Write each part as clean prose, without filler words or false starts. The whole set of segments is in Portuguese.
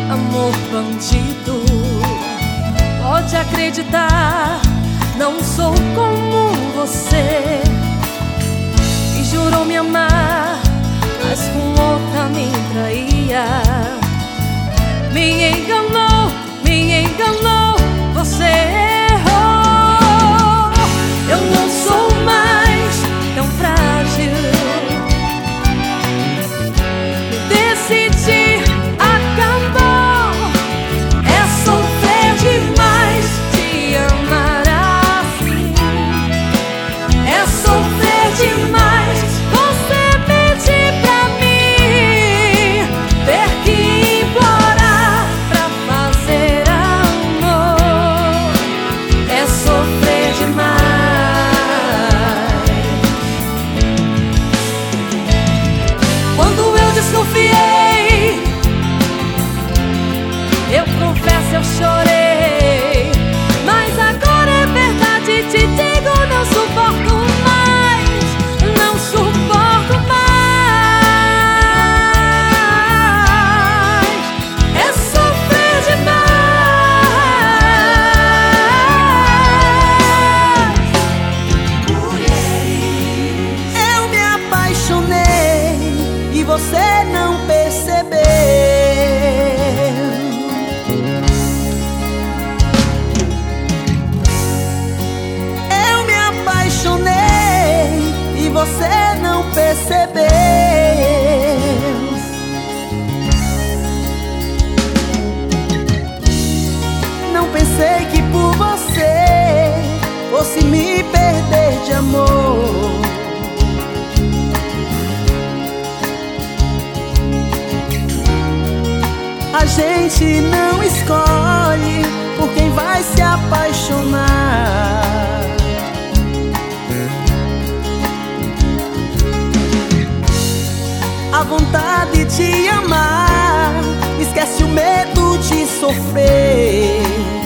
amor bandido. Pode acreditar, não sou como você. E jurou me amar, mas com outra me traía. Me enganou, você errou. Eu não sou mais tão frágil. Decidi, acabou. É sofrer demais te amar assim. É sofrer demais você mentir pra mim, ter que implorar pra fazer amor. É sofrer demais. Quando eu desconfiei, eu confesso, eu chorei. Mas agora é verdade, te digo, não suporto mais. Não suporto mais. É sofrer demais. Eu me apaixonei e você não percebeu. Eu me apaixonei e você não percebeu. Não pensei que por você fosse me perder de amor. A gente não escolhe por quem vai se apaixonar. A vontade de amar esquece o medo de sofrer.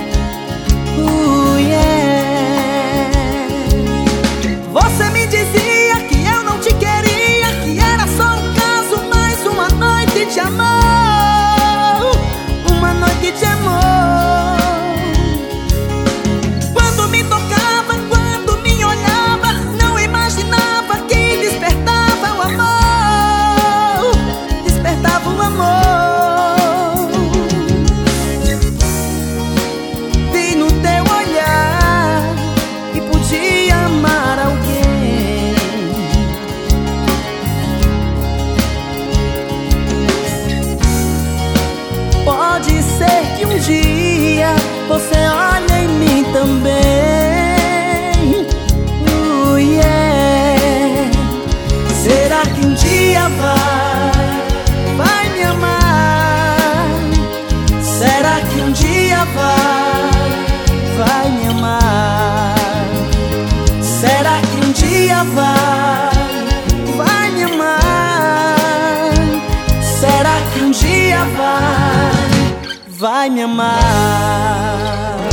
Yeah. Você me dizia que eu não te queria, que era só um caso, mais uma noite de amor. Uma noite de amor. Quando me tocava, quando me olhava, não imaginava que despertava o amor. Despertava o amor. Vi no teu olhar que podia amar alguém. Pode ser que um dia você olhe em mim também. Yeah. Será que um dia vai me amar? Será que um dia vai me amar? Será que um dia vai me amar? Será que um dia vai me amar?